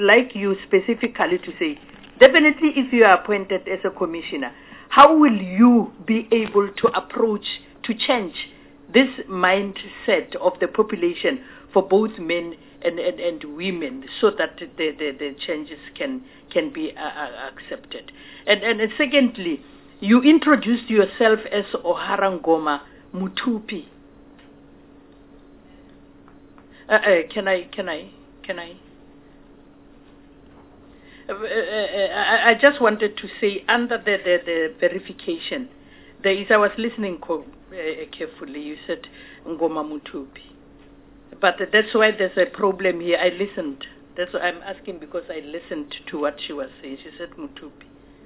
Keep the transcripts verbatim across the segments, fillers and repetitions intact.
like you specifically to say, definitely if you are appointed as a commissioner, how will you be able to approach, to change this mindset of the population for both men and, and, and women so that the, the, the changes can can be uh, accepted? And, and and secondly, you introduced yourself as Ohara Ngoma Muthupi. Uh, uh, can I, can I, can I? Uh, uh, uh, I, I just wanted to say, under the, the, the verification, there is, I was listening co- uh, carefully, you said Ngoma Muthupi. But that's why there's a problem here. I listened. That's why I'm asking, because I listened to what she was saying. She said Muthupi.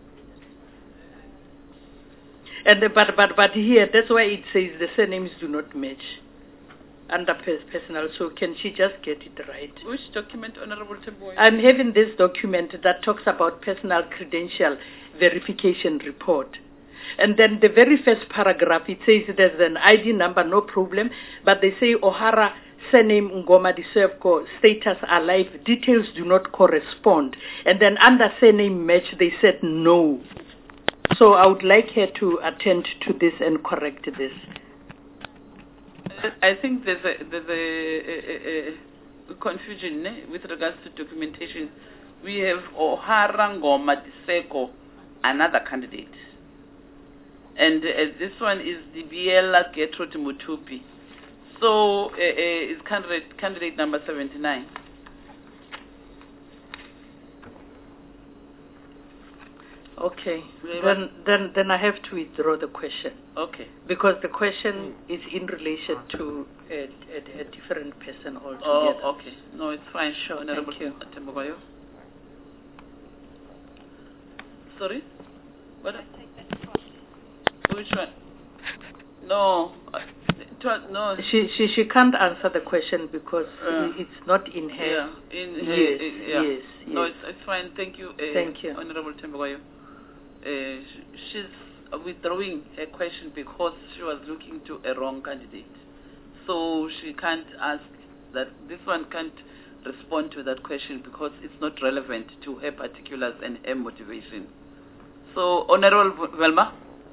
And the, but, but, but here, that's why it says the surnames do not match under personal. So can she just get it right? Which document, Honorable Temboy? I'm having this document that talks about personal credential verification report. And then the very first paragraph, it says there's an I D number, no problem, but they say Ohara surname Ngoma Disevko, status alive, details do not correspond. And then under surname match, they said no. So I would like her to attend to this and correct this. I think there's a, there's a, a, a confusion eh, with regards to documentation. We have Ohara Ngoma Diseko, another candidate. And uh, this one is the Biela Gertrude Muthupi. So uh, uh, it's candidate, candidate number seventy-nine. Okay, then, then then I have to withdraw the question. Okay. Because the question is in relation to a, a, a different person altogether. Oh, okay. No, it's fine. Sure, Honorable thank you. Tembobayo. Sorry? What? Which one? No. No. She, she she can't answer the question because uh, it's not in her. Yeah, in her. Yes, Uh, yeah. yes, No, yes. it's, it's fine. Thank you. Uh, Thank you. Honorable Tembobayo. Uh, she's withdrawing her question because she was looking to a wrong candidate. So she can't ask that, this one can't respond to that question because it's not relevant to her particulars and her motivation. So, Honorable Velma,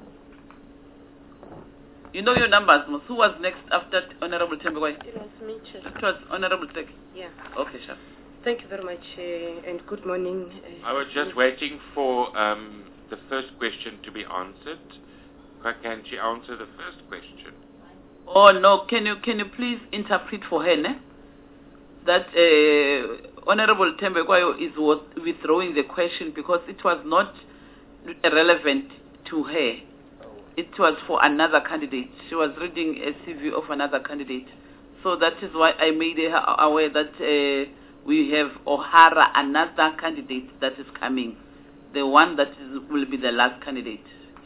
you know your numbers. Who was next after Honorable Tembobayo? It was me, Chair. It was Honorable Tek. Yeah. Okay, sure. Thank you very much, uh, and good morning. Uh, I was just waiting for um, the first question to be answered. Can she answer the first question? Oh no! Can you can you please interpret for her, ne? That uh, Honorable Tembobayo is withdrawing the question because it was not relevant to her. It was for another candidate. She was reading a C V of another candidate, so that is why I made her aware that uh, we have Ohara, another candidate that is coming, the one that is, will be the last candidate.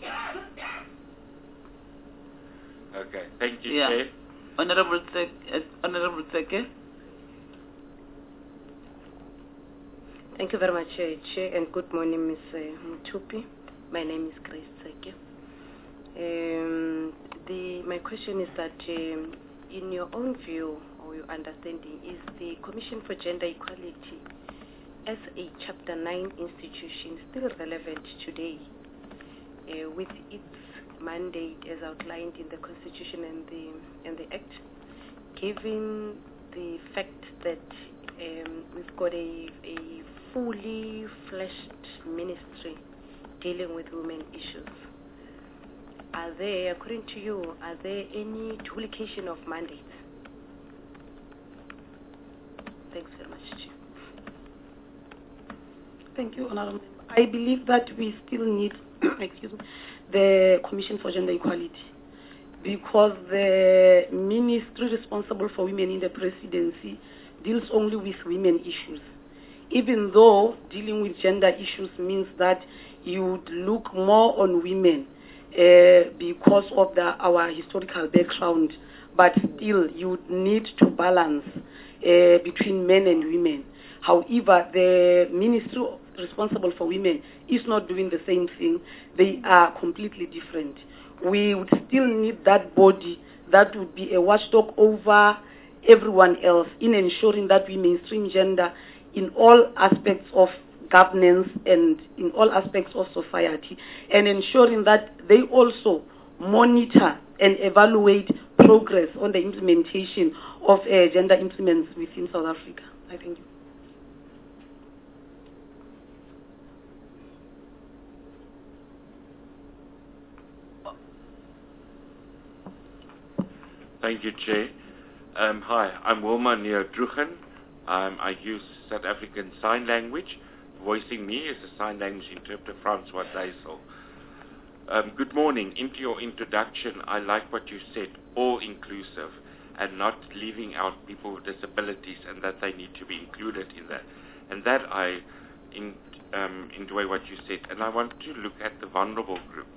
Okay, thank you, Yeah. Chair. Honorable Sek, uh, Honorable Seke. Thank you very much, uh, Chair, and good morning, Miz Uh, Muthupi. My name is Grace Seke. Um, the my question is that, um, in your own view or your understanding, is the Commission for Gender Equality as a Chapter nine institution still relevant today uh, with its mandate as outlined in the Constitution and the and the Act, given the fact that um, we've got a, a fully fleshed ministry dealing with women issues? Are there, according to you, are there any duplication of mandates? Thanks very much, Chair. Thank you, Honorable. I believe that we still need, excuse me, the Commission for Gender Equality, because the ministry responsible for women in the presidency deals only with women issues. Even though dealing with gender issues means that you would look more on women uh, because of the, our historical background, but still you would need to balance uh, between men and women. However, the ministry responsible for women is not doing the same thing. They are completely different. We would still need that body that would be a watchdog over everyone else in ensuring that we mainstream gender in all aspects of governance and in all aspects of society, and ensuring that they also monitor and evaluate progress on the implementation of uh, gender implements within South Africa. I thank you. Thank you, Chair. Um, hi, I'm Wilma Neo-Drugen. Um, I use South African Sign Language. Voicing me is a sign language interpreter, Francois Deisel. Um, good morning. Into your introduction, I like what you said, all-inclusive, and not leaving out people with disabilities, and that they need to be included in that. And that I in, um, enjoy what you said. And I want to look at the vulnerable groups.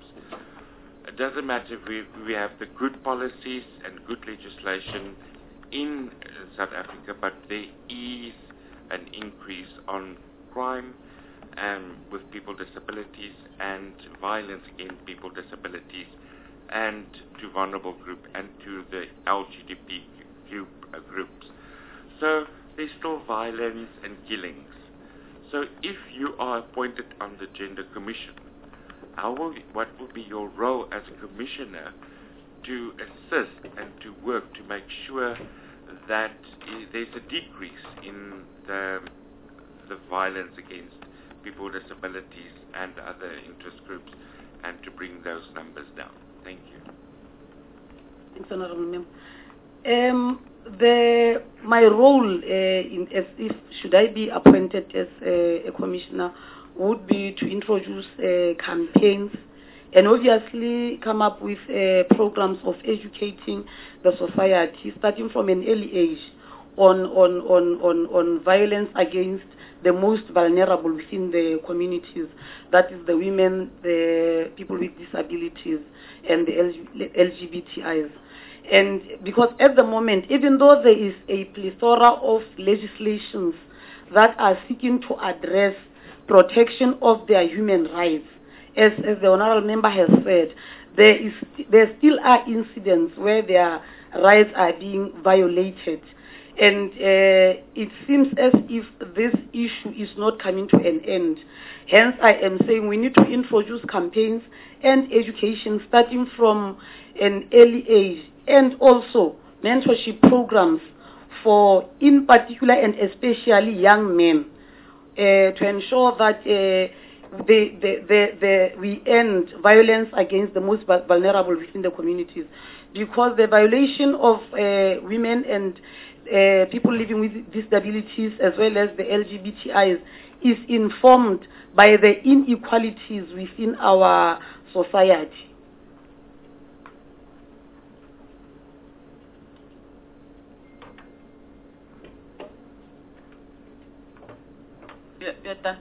It doesn't matter if we, we have the good policies and good legislation in uh, South Africa, but there is an increase on crime um, with people with disabilities and violence against people with disabilities and to vulnerable groups and to the L G B T Q uh, groups. So there's still violence and killings. So if you are appointed on the Gender Commission, how will you, what will be your role as a commissioner to assist and to work to make sure that uh, there's a decrease in the, the violence against people with disabilities and other interest groups, and to bring those numbers down? Thank you. Thanks, Honorable Member. Um, the, my role, uh, in, as if should I be appointed as a, a commissioner, would be to introduce uh, campaigns and obviously come up with uh, programs of educating the society, starting from an early age, on, on, on, on, on violence against the most vulnerable within the communities, that is the women, the people with disabilities, and the L G B T Is. And because at the moment, even though there is a plethora of legislations that are seeking to address protection of their human rights, as, as the honorable member has said, there is there still are incidents where their rights are being violated. And uh, it seems as if this issue is not coming to an end. Hence, I am saying we need to introduce campaigns and education starting from an early age, and also mentorship programs for, in particular and especially young men, uh, to ensure that uh, the, the, the, the, we end violence against the most vulnerable within the communities. Because the violation of uh, women and uh, people living with disabilities, as well as the L G B T Is, is informed by the inequalities within our society. Yeah, yeah, done.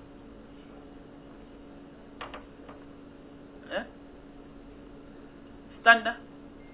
Yeah? Stand up.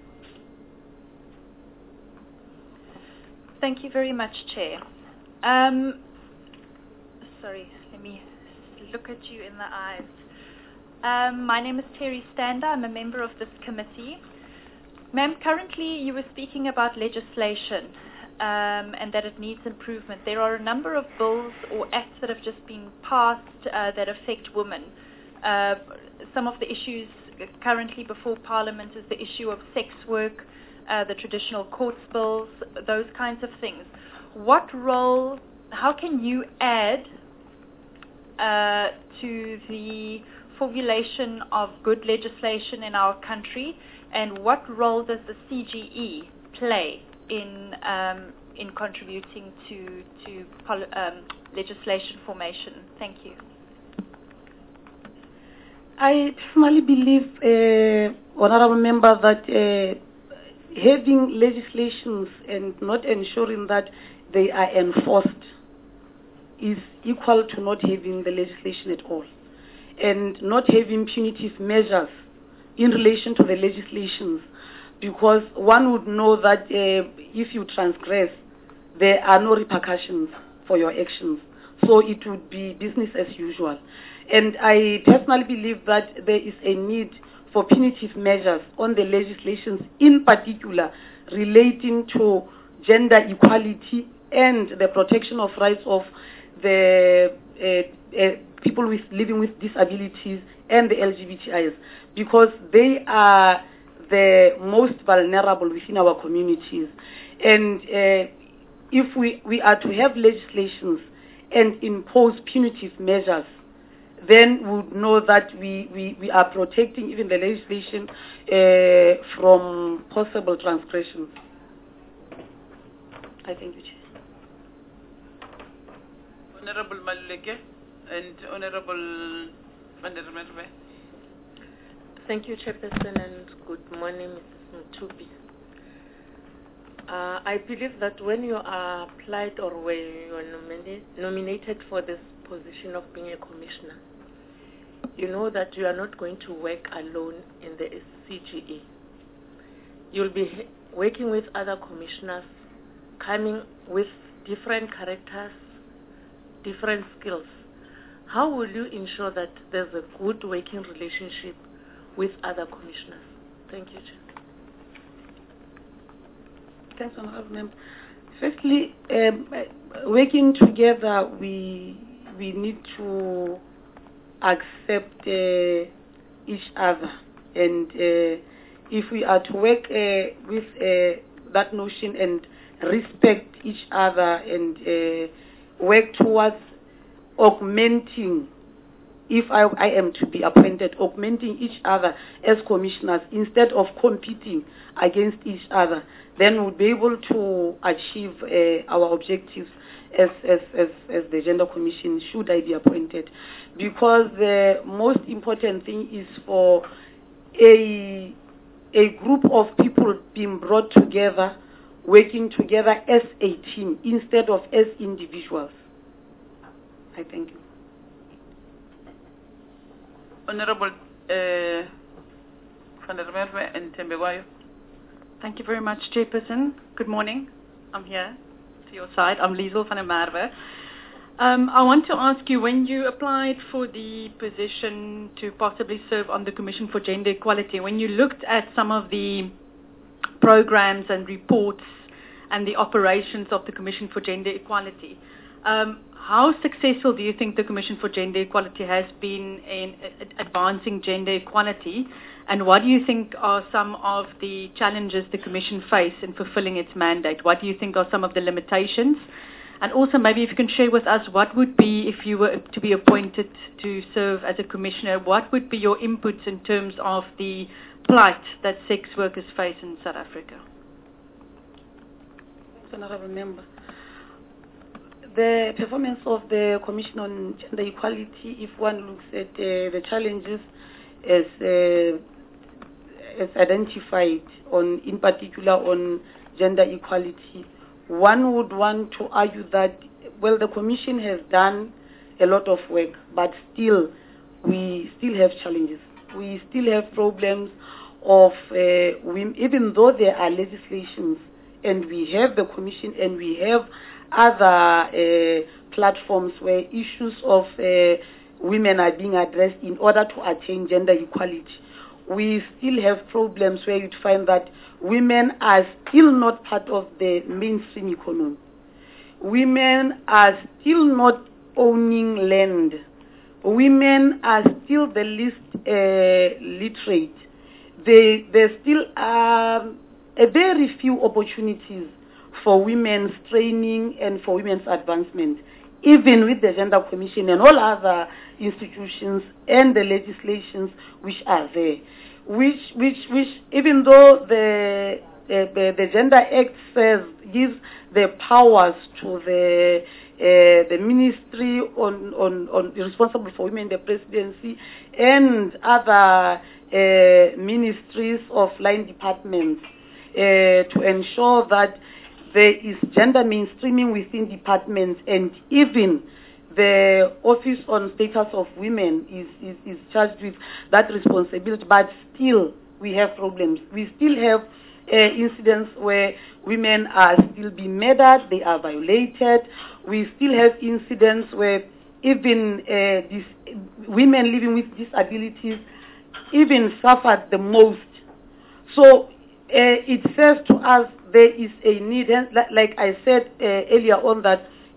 Thank you very much, Chair. Um, sorry, let me look at you in the eyes. Um, my name is Terry Stander. I'm a member of this committee. Ma'am, currently you were speaking about legislation um, and that it needs improvement. There are a number of bills or acts that have just been passed uh, that affect women. Uh, some of the issues currently before Parliament is the issue of sex work, uh, the traditional courts bills, those kinds of things. What role, how can you add uh, to the formulation of good legislation in our country, and what role does the C G E play in um, in contributing to to pol um, legislation formation? Thank you. I personally believe, uh, Honourable Member, that uh, having legislations and not ensuring that they are enforced is equal to not having the legislation at all, and not having punitive measures in relation to the legislations, because one would know that uh, if you transgress, there are no repercussions for your actions. So it would be business as usual. And I personally believe that there is a need for punitive measures on the legislations, in particular relating to gender equality and the protection of rights of the uh, uh, people with living with disabilities and the L G B T Is, because they are the most vulnerable within our communities. And uh, if we, we are to have legislations and impose punitive measures, then we would know that we, we, we are protecting even the legislation uh, from possible transgressions. I thank you, Chair. Honorable Maluleke and Honorable Van der Merwe. Thank you, Chairperson, and good morning, Missus Mtupi. Uh, I believe that when you are applied or when you are nominated, nominated for this position of being a commissioner, you know that you are not going to work alone in the C G E. You'll be working with other commissioners, coming with different characters, different skills. How will you ensure that there's a good working relationship with other commissioners? Thank you, Chair. Thanks, Honorable Member. Firstly, um, working together, we we need to accept uh, each other, and uh, if we are to work uh, with uh, that notion and respect each other and uh, work towards augmenting, if I, I am to be appointed, augmenting each other as commissioners instead of competing against each other, then we'll be able to achieve uh, our objectives as, as, as, as the Gender Commission, should I be appointed. Because the most important thing is for a, a group of people being brought together, working together as a team instead of as individuals. I thank you. Honorable uh, Van der Merwe and Tembekwayo. Thank you very much, Chairperson. Good morning. I'm here to your side. I'm Liesel van der Merwe. Um, I want to ask you, when you applied for the position to possibly serve on the Commission for Gender Equality, when you looked at some of the programs and reports and the operations of the Commission for Gender Equality, um, how successful do you think the Commission for Gender Equality has been in advancing gender equality, and what do you think are some of the challenges the Commission face in fulfilling its mandate? What do you think are some of the limitations? And also maybe if you can share with us what would be, if you were to be appointed to serve as a Commissioner, what would be your inputs in terms of the plight that sex workers face in South Africa? Thanks, Honorable Member. The performance of the Commission on Gender Equality, if one looks at uh, the challenges as, uh, as identified, on, in particular on gender equality, one would want to argue that, well, the Commission has done a lot of work, but still, we still have challenges. We still have problems of, uh, women, even though there are legislations, and we have the Commission, and we have other uh, platforms where issues of uh, women are being addressed in order to attain gender equality. We still have problems where you'd find that women are still not part of the mainstream economy. Women are still not owning land. Women are still the least uh, literate. They, there still are a very few opportunities for women's training and for women's advancement, even with the Gender Commission and all other institutions and the legislations which are there, which, which, which even though the, uh, the, the Gender Act says, gives the powers to the, uh, the ministry on, on, on responsible for women in the presidency and other uh, ministries of line departments uh, to ensure that there is gender mainstreaming within departments, and even the Office on Status of Women is, is, is charged with that responsibility, but still we have problems. We still have uh, incidents where women are still being murdered, they are violated. We still have incidents where even uh, this, women living with disabilities even suffered the most. So uh, it says to us there is a need, and like I said uh, earlier on, that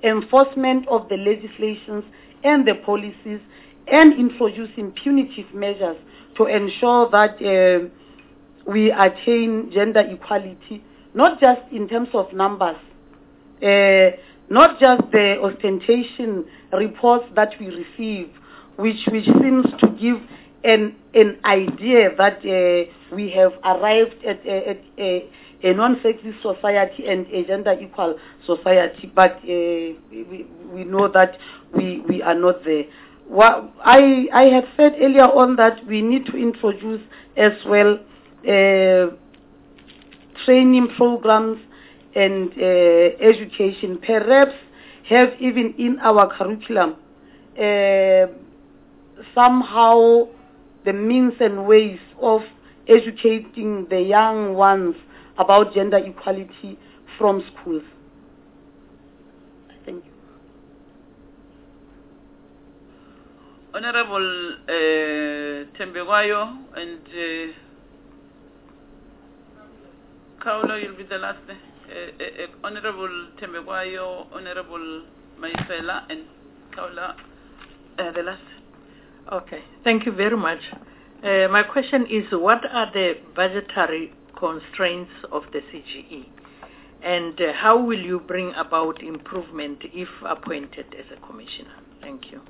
enforcement of the legislations and the policies, and introducing punitive measures to ensure that uh, we attain gender equality, not just in terms of numbers, uh, not just the ostentation reports that we receive, which, which seems to give an, an idea that uh, we have arrived at, uh, at a, a non-sexist society and a gender equal society, but uh, we, we know that we, we are not there. Well, I, I had said earlier on that we need to introduce as well uh, training programs and uh, education, perhaps have even in our curriculum uh, somehow the means and ways of educating the young ones about gender equality from schools. Thank you. Honorable uh, Tembekwayo and uh, Kaula, you'll be the last. Uh, uh, uh, Honorable Tembekwayo, Honorable Maisela, and Kaula, uh, the last. Okay, thank you very much. Uh, my question is, what are the budgetary constraints of the C G E? And uh, how will you bring about improvement if appointed as a commissioner? Thank you.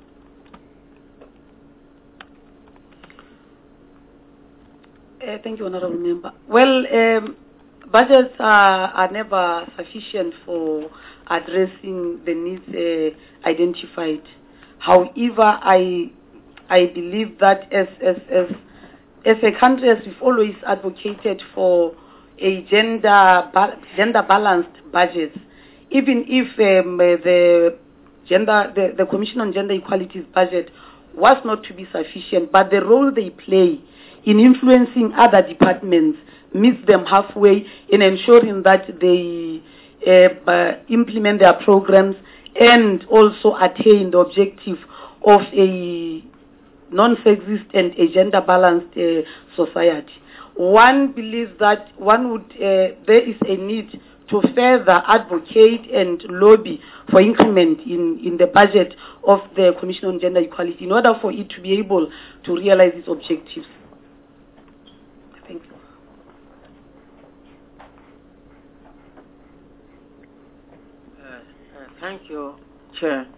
Uh, thank you, Honorable Member. Well, um, budgets are, are never sufficient for addressing the needs uh, identified. However, I I believe that as as as as a country, as we've always advocated for a gender ba- gender balanced budget, even if um, the gender the, the Commission on Gender Equality's budget was not to be sufficient, but the role they play in influencing other departments meets them halfway in ensuring that they uh, uh, implement their programs and also attain the objective of a non-sexist and a gender-balanced uh, society. One believes that one would uh, there is a need to further advocate and lobby for increment in, in the budget of the Commission on Gender Equality in order for it to be able to realize its objectives. Thank you. Uh, uh, thank you, Chair.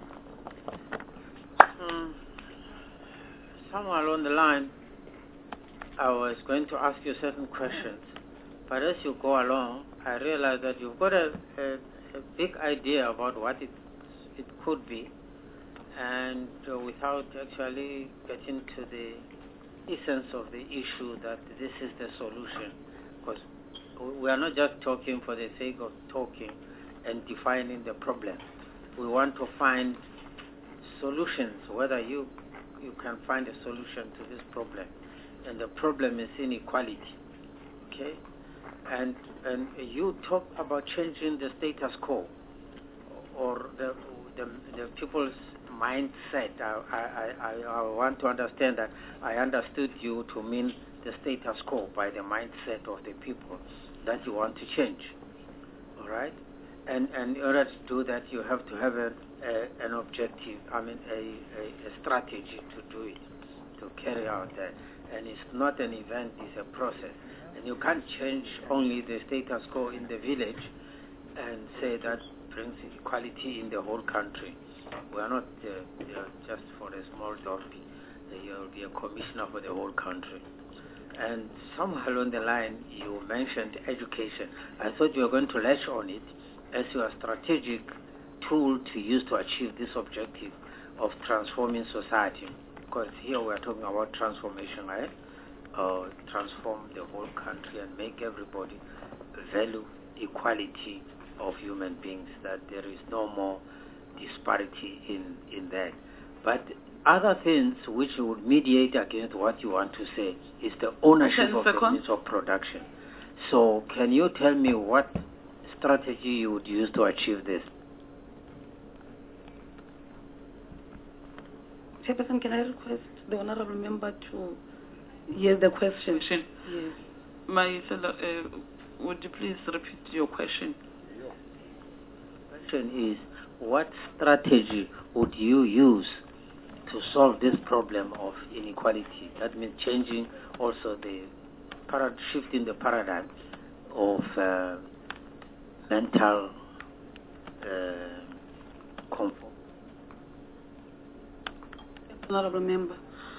Um, somewhere along the line, I was going to ask you certain questions, but as you go along, I realize that you've got a, a, a big idea about what it it could be, and uh, without actually getting to the essence of the issue that this is the solution, because we are not just talking for the sake of talking and defining the problem. We want to find solutions, whether you you can find a solution to this problem, and the problem is inequality. Okay, and and you talk about changing the status quo or the the, the people's mindset. I, I, I, I want to understand that I understood you to mean the status quo by the mindset of the people that you want to change. All right, and and in order to do that, you have to have a, a, an objective. I mean, a, a, a strategy to do it, to carry out that. And it's not an event; it's a process. And you can't change only the status quo in the village and say that brings equality in the whole country. We are not uh, we are just for a small dorpy. You'll be a commissioner for the whole country. And somewhere along the line, you mentioned education. I thought you were going to latch on it as your strategic tool to use to achieve this objective of transforming society. Because here we are talking about transformation, right? Uh, transform the whole country and make everybody value equality of human beings, that there is no more disparity in, in that. But other things which would mediate against what you want to say is the ownership of the means of production. So can you tell me what strategy you would use to achieve this? Chairperson, can I request the Honourable Member to hear the question? Question. Yes. My fellow, uh, would you please repeat your question? Question is, what strategy would you use to solve this problem of inequality? That means changing also the parad shifting the paradigm of uh, mental uh, comfort. Honorable Member.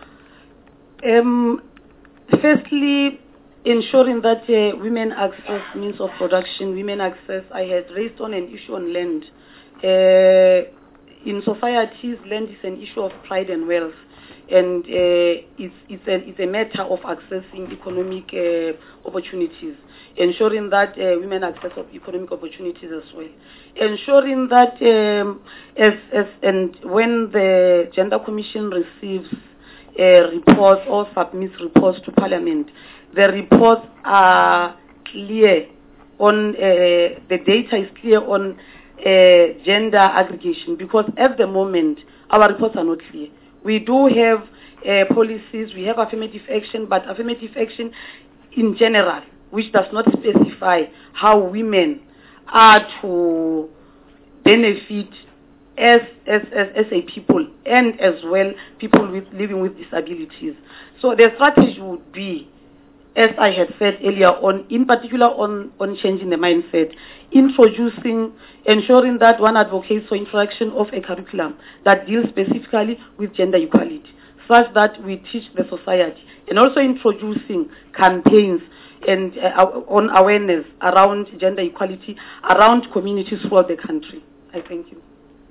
Um, firstly, ensuring that uh, women access means of production, women access, I had raised on an issue on land. Uh, in societies, land is an issue of pride and wealth, and uh, it's, it's, a, it's a matter of accessing economic uh, opportunities, ensuring that uh, women access of economic opportunities as well, ensuring that um, as, as, and when the Gender Commission receives uh, reports or submits reports to Parliament, the reports are clear on, uh, the data is clear on uh, gender aggregation, because at the moment our reports are not clear. We do have uh, policies, we have affirmative action, but affirmative action in general, which does not specify how women are to benefit as, as, as, as a people, and as well people with, living with disabilities. So the strategy would be, as I had said earlier on, in particular on, on changing the mindset, introducing, ensuring that one advocates for introduction of a curriculum that deals specifically with gender equality, such that we teach the society, and also introducing campaigns and uh, on awareness around gender equality around communities throughout the country. I thank you.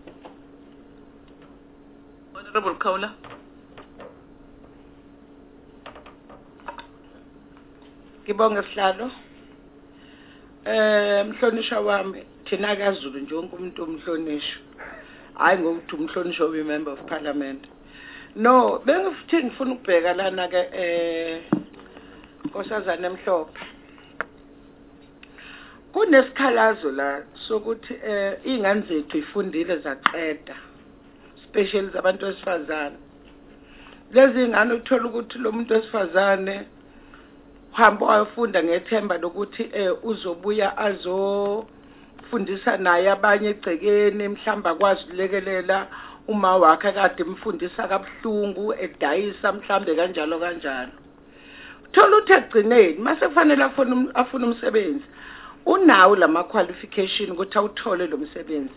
Honorable Kaula. Ngibonga sihlalo. Eh mhlonisha wami thina kaZulu nje wonke umuntu umhlonishwa. Hayi ngokuthi umhlonishwa we member of parliament. No, bengifuthi ngifuna ukubheka lana ke eh Nkosazana Emhlophe. Kunesikhalazo la sokuthi eh ingane zethu ifundile zaqeda, especially zabantu besifazane. Lezi ngane uthola ukuthi lo muntu wesifazane hamba wafunda ngethemba lokuthi eh uzobuya azofundisa naye abanye egcekeni, mhlamba kwazi ulekelela uma wakhe kade emfundisa kabuhlungu edayisa mhlambe kanjalo kanjalo. Uthola ukuthi egcineni mase kufanele afune afune umsebenzi, unawo lama qualification ukuthi awuthole lo msebenzi.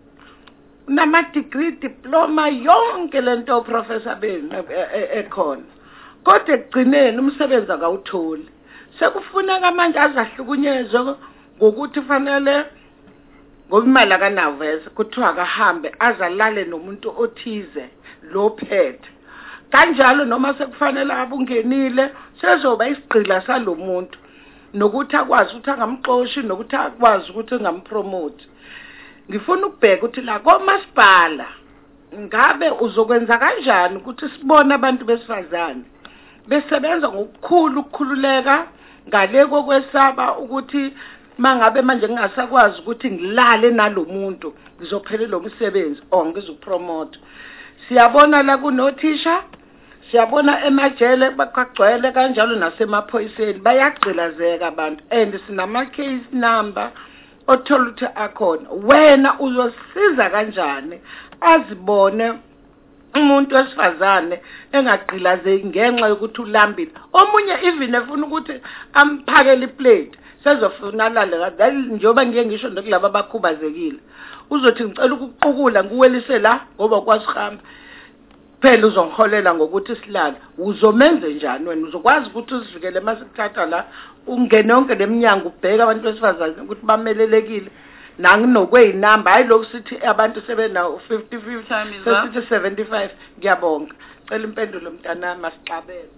Unama degree, diploma, yonke lento professor beni ekhona. Kodwa egcineni umsebenzi akawutholi. Sekufuneka manje azahlukunyezwe ngokuthi fanele ngoba imali akanaveza kuthiwa akahambe azalale nomuntu othize lo phethe. Kanjalo noma sekufanele abungenile sezoba isigqila salomuntu nokuthi akwazi ukuthi angamxoshi nokuthi akwazi ukuthi ngampromote. Ngifuna ukubheka ukuthi la komasipala ngabe uzokwenza kanjani ukuthi sibone abantu besifazane besebenza ngokukhulu ukukhululeka ngale kokwesaba ukuthi mangabe manje ngingasakwazi ukuthi ngilale nalomuntu ngizophelele lo msebenzi or ngizopromote. Siyabona la kunothisha, siyabona emajele bakagcwele kanjalo nasemaphoyiseni bayagcilazeka abantu, and sinama case number othola ukuthi akhona. Wena uzosiza kanjani azibone umuntu wesifazane engagcilazeki ngenxa yokuthi ulambile? Omunye even efuna ukuthi amphakele iplate sezofuna lale njengoba ngiye ngisho nokulabo abakhubazekile, uzothi ngicela ukuqukula nguwelise la ngoba kwasihamba phela uzongiholela ngokuthi silala. Uzomenze njani wena? Uzokwazi ukuthi usivikele masikuthatha la ungene yonke leminyango ubheka abantu besifazane ukuthi bamelelekile nanginokwezinamba, hayi lokho sithi abantu sebena fifty fifty sesithi seventy-five. Ngiyabonga. Cela impendulo mntanami masixabele.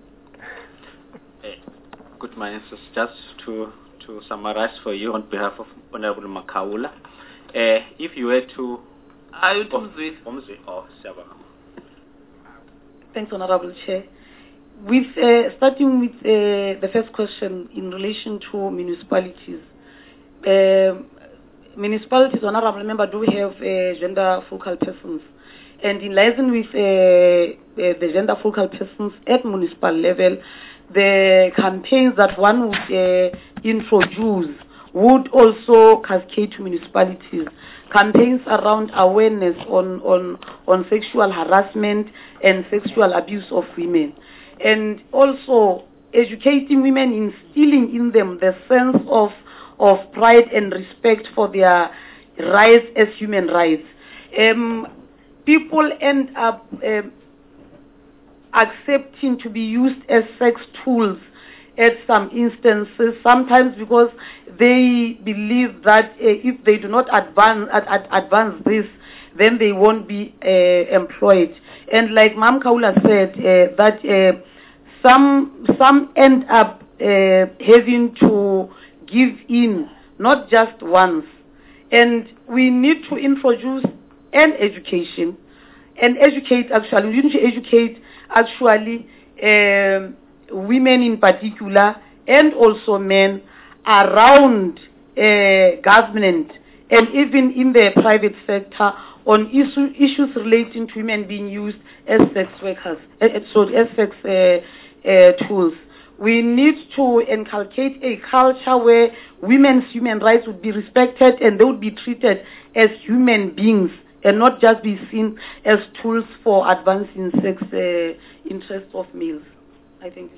Good morning, so just to to summarize for you on behalf of Honorable Makaula, uh, if you were to are you Tumzwi? Tumzwi or Saba. Thanks, Honorable Chair. With uh, starting with uh, the first question in relation to municipalities. Uh, municipalities, Honorable Member, do have uh, gender focal persons, and in liaison with uh, uh, the gender focal persons at municipal level, the campaigns that one would uh, introduce would also cascade to municipalities. Campaigns around awareness on, on, on sexual harassment and sexual abuse of women. And also educating women, instilling in them the sense of, of pride and respect for their rights as human rights. Um, people end up um, accepting to be used as sex tools at some instances, sometimes because they believe that uh, if they do not advance, ad, ad, advance this, then they won't be uh, employed. And like Mam Kaula said, uh, that uh, some some end up uh, having to give in, not just once. And we need to introduce an education, and educate actually, we need to educate actually um, women in particular, and also men around uh, government and even in the private sector on issue, issues relating to women being used as sex workers, uh, so as sex uh, uh, tools. We need to inculcate a culture where women's human rights would be respected and they would be treated as human beings and not just be seen as tools for advancing sex uh, interests of males. I think.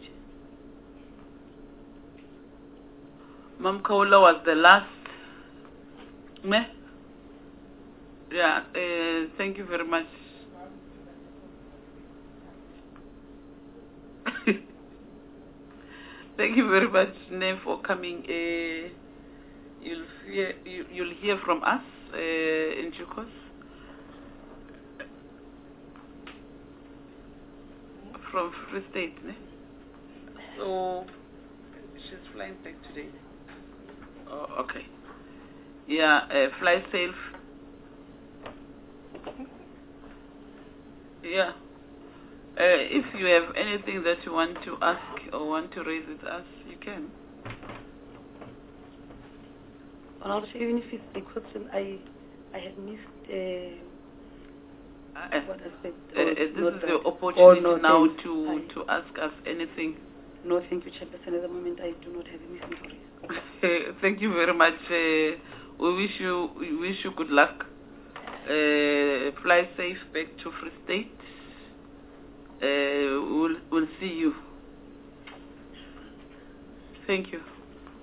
Mam Kaula was the last. Me? Yeah, uh, thank you very much. Thank you very much, Ne, for coming. Uh, you'll, hear, you, you'll hear from us uh, in due course. From Free State, ne? So she's flying back today. Oh, okay. Yeah, uh, fly safe. Yeah. Uh, if you have anything that you want to ask or want to raise with us, you can. Well, even if it's a question I, I had missed. Uh, Uh, what aspect? uh, uh, this Not is that. the opportunity no, now thanks. to, I- to ask us anything. No, thank you, Chairperson. At the moment, I do not have anything to raise. Thank you very much. Uh, we wish you we wish you good luck. Uh, fly safe back to Free State. Uh, we'll we'll see you. Thank you.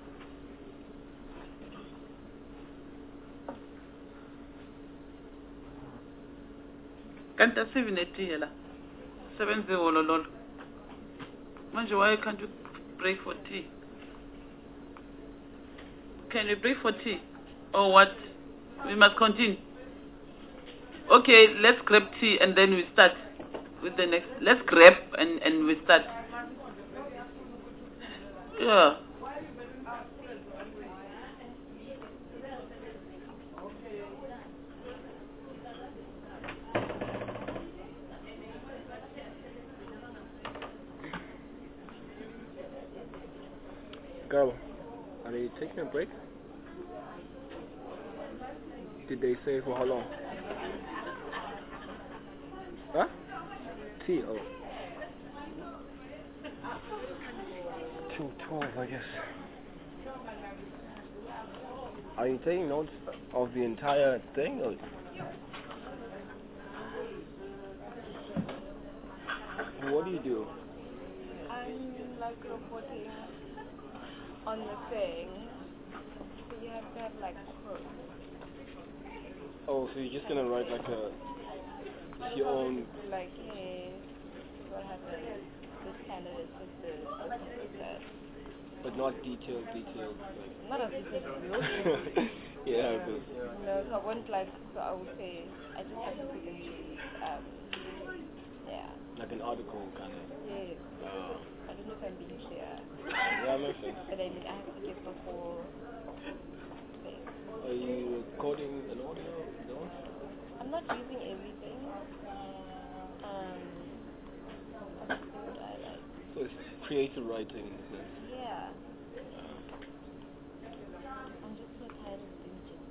Can't I save it here? Seven zero lol. Manje, why can't you break for tea? Can we break for tea? Or what? We must continue. Okay, let's grab tea and then we start with the next. Let's grab and, and we start. Yeah. Girl, are they taking a break? Did they say for how long? Huh? Tea, oh. Two twelve, I guess. Are you taking notes of the entire thing, or? What do you do? I'm like reporting on the thing, so you have to have like quotes. Oh, so you're just gonna write like a your own. Like, hey, what happened? This candidate did this, this did that. But not detailed, detailed. Like. Not as detailed as you would. Yeah, good. No, so I wouldn't like. So I would say I just have to put in the um, yeah. Like an article kind of. Yes. Uh, I don't know if I'm being clear. yeah, makes sense. But I mean, I have to give the whole thing. Are you recording an audio? No? I'm not using everything. Um, that's what I like. So it's creative writing, isn't it? Yeah. Uh, I'm just so tired of doing just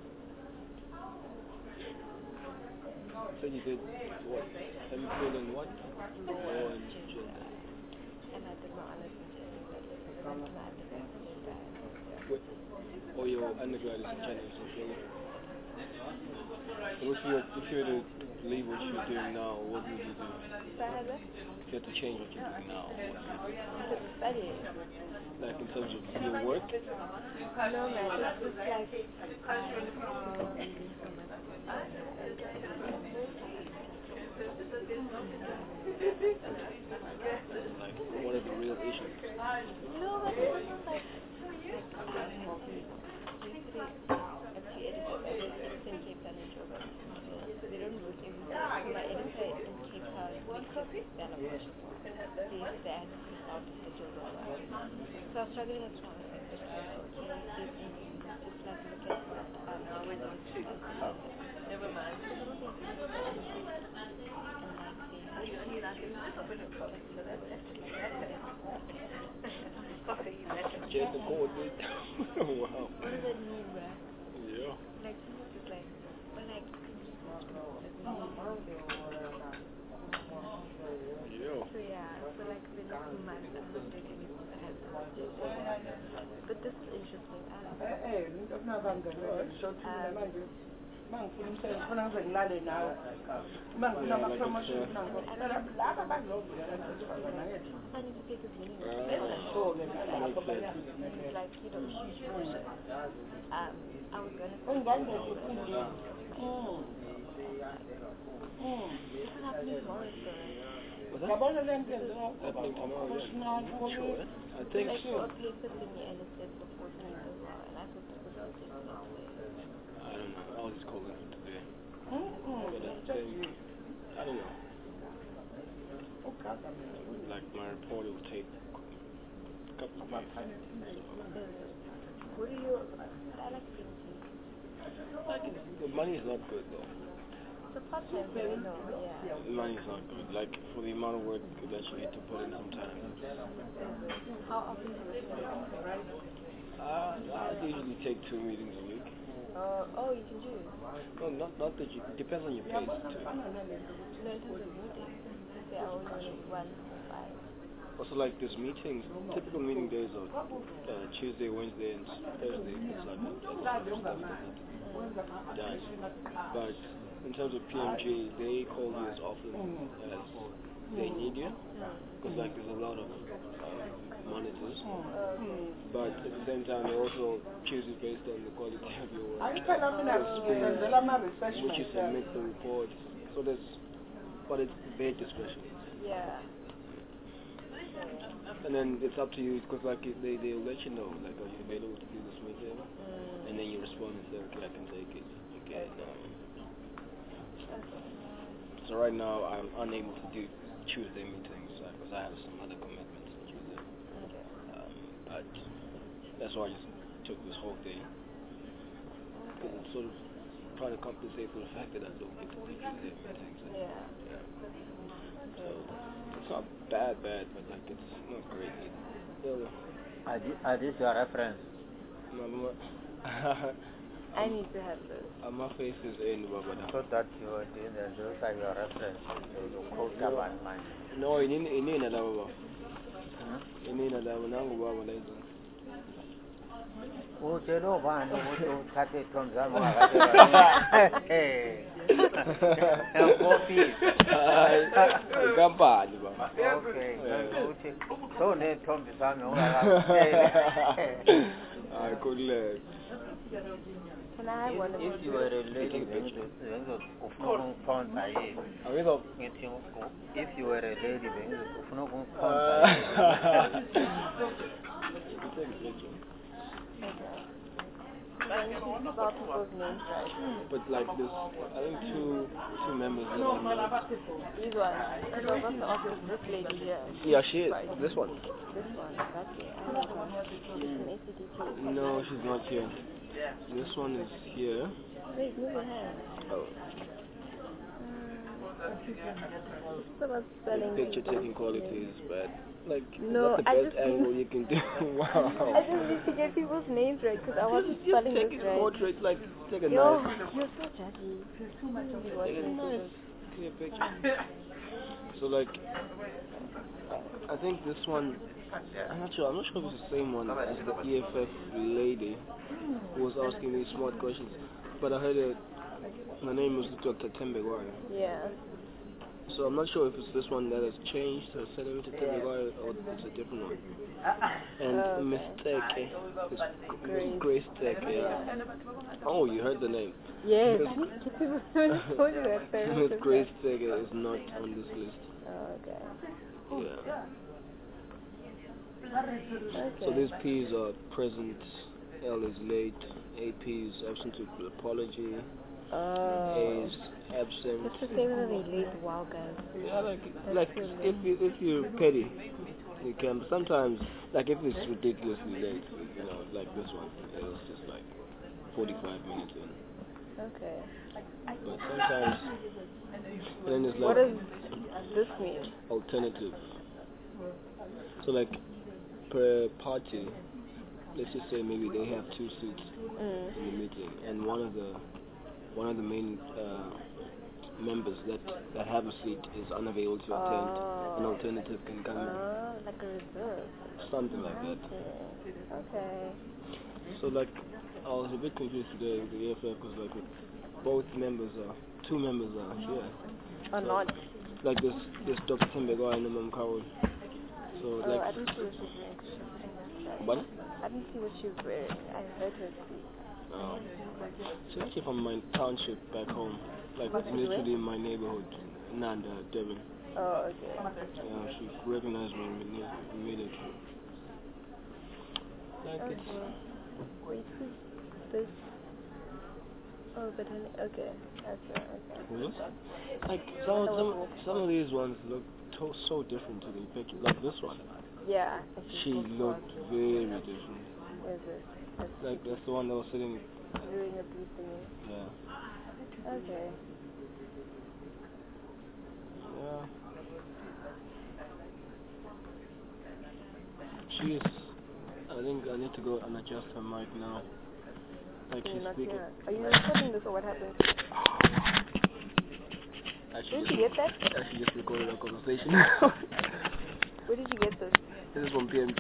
so you did what? M Phil and what? Law Law and and gender. gender. And I did my honors in gender. And I undergraduate. Wait, or your undergrad is in Chinese sociology. So if you were, if you were to leave what you're doing now, what would you do? Further? If you had to change what you're doing now, what would you do? Study. Like in terms of your work? No, man, it's just like, um, like, what are the real issues? no, but it's just like, like, um, yesterday, actually edited in Cape Town and Joburg. They don't vote every day. So my editor in Cape Town makes it done a push. They said it's out of the Joburg one. So I was struggling with one. Okay, this is just like look at, um, now we're on to never mind. Check the code, dude. Wow. What does that mean, bruh? Yeah. Like, it's like, but like, yeah. so yeah, so like the next month I'm not doing anything that has but this is interesting. Mangifuna umsebenzi khona ngizengilale nawe mangifuna ama promotion nango laba bazovula abesifazana ngethu funny to take his meaning so ke lapho baya it's like you know huge portion um I was gonna ungangeke ufundile mm mm this is happening tomorrow so yabona le nto yenziwa Happening tomorrow, yeah. Sure, eh? I think like so. a paper thingy and it said for fourteen as well and I thought this was something I don't know. I'll just call them today. mm But I think, I don't know. Like my report will take a couple of weeks. what do you I like thinking Like, the money is not good though. it's a part-time very no yeah The money is not good. Like, for the amount of work that you need to put in sometimes. how often do you work? Uh, I usually take two meetings a week. Uh, oh, you can choose. No, not not that you. Depends on your pace too. No, in terms of meetings, they are only one or five. Also, like these meetings, typical meeting days are uh, Tuesday, Wednesday, and Thursday. It's like that. But in terms of P M G, they call you as often as they need you, because like there's a lot of uh, monitors. But at the same time, they also choose it based on the quality of your work. Which you submit the report. So there's, but it's their discretion. Yeah. And then it's up to you, because like they they'll let you know, like, are you available to do this meeting? Mm. And then you respond and say, okay, I can take it. Okay. No. So right now I'm unable to do Tuesday meetings because uh, I have some other commitments on Tuesday. Okay. Um, but that's why I just took this whole day. Because I'm sort of trying to compensate for the fact that I don't get to do Tuesday meetings. And, Yeah. yeah. So it's not bad, bad, but like it's not great either. Are this, are this your reference? No, no, I need to have this. Uh, my face is in Baba. I thought that you were doing that. Those are your reference. You quote about mine. No, in in in in Baba. In in Baba, nangu Baba lenzo. Oh, chelo bani, oh, kate tonzamo akatela. Hey. Coffee. Ay, kampani Baba. Okay. So ne tombi sami ungaka. Ay, good luck. Can I have one of If you were a lady, then you would pound by it. If you were a lady, then you would pound by But like this, I think two two members that I know. These ones. Because I got the office, this lady here. Yeah, she is. This one. This one, that's it. I don't know. She's an A C D T. No, she's not here. This one is here. Wait, move your hand. Oh. The picture taking quality is bad. Like, no, not the I best just angle you can do. Wow. I just need to get people's names right because I wasn't spelling Take this his right. portrait, like, take a Yo, knife. you're so judgy. There's too much of it. Take a nice clear picture. So like, I think this one, I'm not sure, I'm not sure if it's the same one as the E F F lady who was asking me smart questions, but I heard it, her name was Doctor Tembegwayo. Yeah. So I'm not sure if it's this one that has changed or set into Tembegwayo or it's a different one. And Okay. Miss Teke, Miss Grace. Grace Teke, yeah. Oh, you heard the name. Yes. Miss- People already told you that. so Miss it's Grace okay. Teke is not on this list. Oh, okay. Yeah. Okay. So these P's are present, L is late, A P is absent with apology, Oh. A is absent. It's the same as the late wow guys. Yeah, like That's like really- if you if you're petty, you can. But sometimes, like if it's ridiculously late, you know, like this one, it was just like forty-five minutes in. Okay. But sometimes, and then it's like What does this mean? alternative. So like per party, let's just say maybe they have two seats Mm. in the meeting, and one of the one of the main uh, members that that have a seat is unavailable to attend. Oh. An alternative can come in, Oh, like a reserve. something like that. Okay. Okay. So like I was a bit confused today with the E F F because like both members are two members are here. Or So, not. Like this this Doctor Tembegwayo and Umam Kawul. So Oh, like I didn't see what she was wearing. She was wearing that. what? I didn't see what she was wearing. I heard her speak. Oh. She's actually from my township back home. Like What's she literally doing? in my neighborhood, Nanda, Devon. Oh, okay. Yeah, she recognized me imme- immediately. Like Okay. it's Wait, who's this? Oh, but honey, okay. Okay, okay. who's this? Like some some some of these ones look to, so different to the picture. Like this one, Yeah. I think she she's looked very different. Where's this? That's Like that's the one that was sitting. doing a blue thingy. Yeah. Okay. Yeah. She is. I think I need to go and adjust her mic now. Like Can she's you not speaking. hear? Are you recording this or what happened? Actually, Where did you get that? Actually, just recorded a conversation. Where did you get this? This is from P M G.